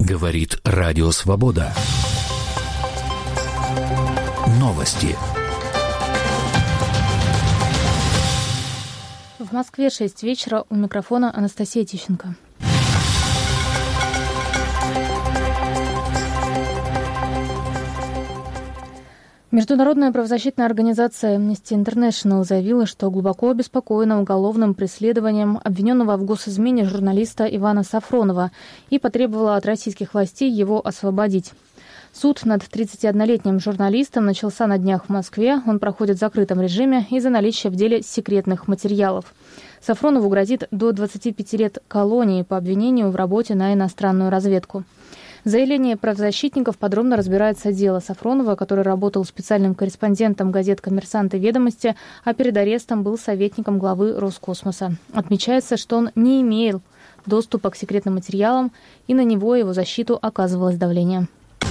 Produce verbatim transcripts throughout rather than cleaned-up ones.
Говорит Радио Свобода. Новости. В Москве шесть вечера, у микрофона Анастасия Тищенко. Международная правозащитная организация Amnesty International заявила, что глубоко обеспокоена уголовным преследованием обвиненного в госизмене журналиста Ивана Сафронова и потребовала от российских властей его освободить. Суд над тридцатиоднолетним журналистом начался на днях в Москве. Он проходит в закрытом режиме из-за наличия в деле секретных материалов. Сафронову грозит до двадцати пяти лет колонии по обвинению в работе на иностранную разведку. В заявлении правозащитников подробно разбирается дело Сафронова, который работал специальным корреспондентом газет «Коммерсант» и «Ведомости», а перед арестом был советником главы Роскосмоса. Отмечается, что он не имел доступа к секретным материалам, и на него и его защиту оказывалось давление.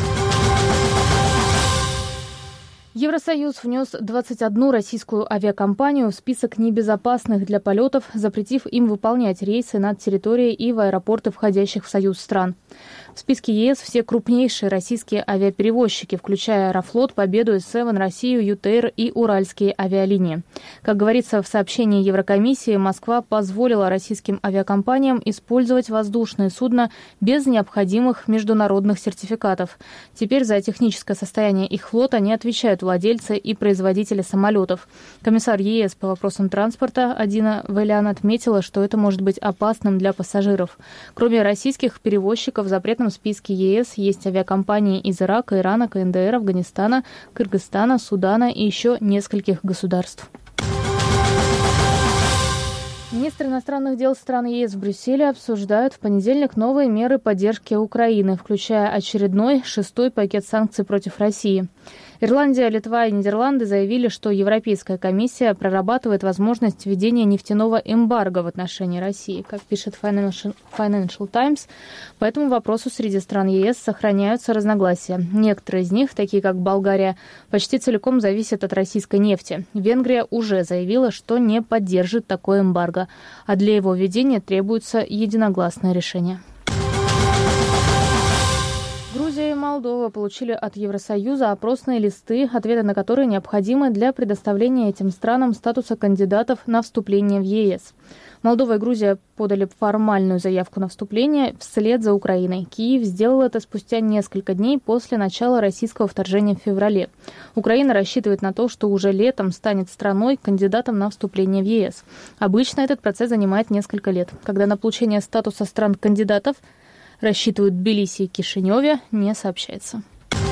Евросоюз внес двадцать одну российскую авиакомпанию в список небезопасных для полетов, запретив им выполнять рейсы над территорией и в аэропорты входящих в Союз стран. В списке ЕС все крупнейшие российские авиаперевозчики, включая Аэрофлот, Победу, эс севен, Россию, ю тэ эр и Уральские авиалинии. Как говорится в сообщении Еврокомиссии, Москва позволила российским авиакомпаниям использовать воздушные судна без необходимых международных сертификатов. Теперь за техническое состояние их флота не отвечают владельцы и производители самолетов. Комиссар ЕС по вопросам транспорта Адина Валян отметила, что это может быть опасным для пассажиров. Кроме российских перевозчиков, в запретном списке ЕС есть авиакомпании из Ирака, Ирана, ка эн дэ эр, Афганистана, Кыргызстана, Судана и еще нескольких государств. Министры иностранных дел стран ЕС в Брюсселе обсуждают в понедельник новые меры поддержки Украины, включая очередной шестой пакет санкций против России. Ирландия, Литва и Нидерланды заявили, что Европейская комиссия прорабатывает возможность введения нефтяного эмбарго в отношении России. Как пишет Financial, Financial Times, по этому вопросу среди стран ЕС сохраняются разногласия. Некоторые из них, такие как Болгария, почти целиком зависят от российской нефти. Венгрия уже заявила, что не поддержит такое эмбарго, а для его введения требуется единогласное решение. Грузия и Молдова получили от Евросоюза опросные листы, ответы на которые необходимы для предоставления этим странам статуса кандидатов на вступление в ЕС. Молдова и Грузия подали формальную заявку на вступление вслед за Украиной. Киев сделал это спустя несколько дней после начала российского вторжения в феврале. Украина рассчитывает на то, что уже летом станет страной кандидатом на вступление в ЕС. Обычно этот процесс занимает несколько лет. Когда на получение статуса стран-кандидатов рассчитывают в Тбилиси и Кишиневе, не сообщается.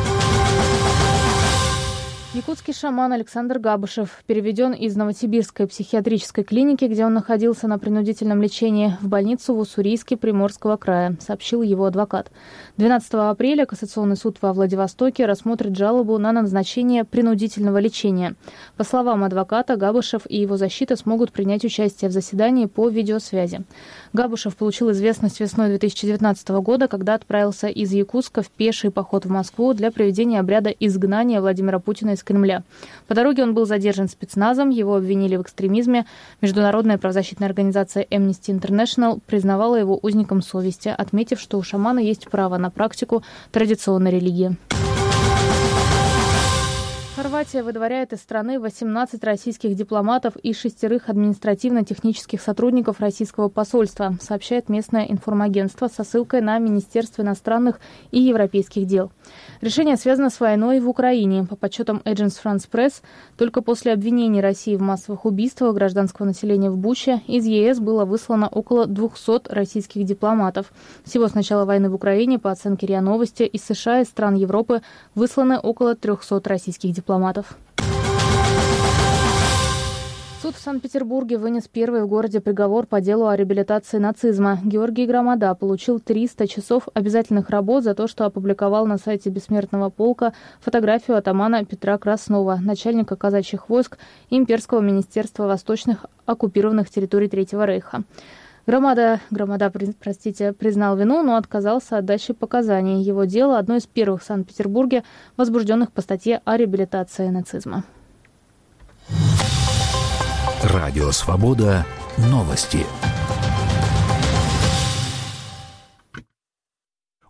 Якутский шаман Александр Габышев переведен из Новосибирской психиатрической клиники, где он находился на принудительном лечении, в больницу в Уссурийске Приморского края, сообщил его адвокат. двенадцатого апреля Кассационный суд во Владивостоке рассмотрит жалобу на назначение принудительного лечения. По словам адвоката, Габышев и его защита смогут принять участие в заседании по видеосвязи. Габышев получил известность весной две тысячи девятнадцатого года, когда отправился из Якутска в пеший поход в Москву для проведения обряда изгнания Владимира Путина из Кремля. По дороге он был задержан спецназом, его обвинили в экстремизме. Международная правозащитная организация Amnesty International признавала его узником совести, отметив, что у шамана есть право на практику традиционной религии. Хорватия выдворяет из страны восемнадцать российских дипломатов и шестерых административно-технических сотрудников российского посольства, сообщает местное информагентство со ссылкой на Министерство иностранных и европейских дел. Решение связано с войной в Украине. По подсчетам Agence France Press, только после обвинений России в массовых убийствах гражданского населения в Буче из ЕС было выслано около двухсот российских дипломатов. Всего с начала войны в Украине, по оценке РИА Новости, из США и стран Европы высланы около трехсот российских дипломатов. Суд в Санкт-Петербурге вынес первый в городе приговор по делу о реабилитации нацизма. Георгий Громада получил триста часов обязательных работ за то, что опубликовал на сайте Бессмертного полка фотографию атамана Петра Краснова, начальника казачьих войск Имперского министерства восточных оккупированных территорий Третьего рейха. Громада, Громада простите, признал вину, но отказался от дачи показаний. Его дело одно из первых в Санкт-Петербурге, возбужденных по статье о реабилитации нацизма. Радио «Свобода». Новости.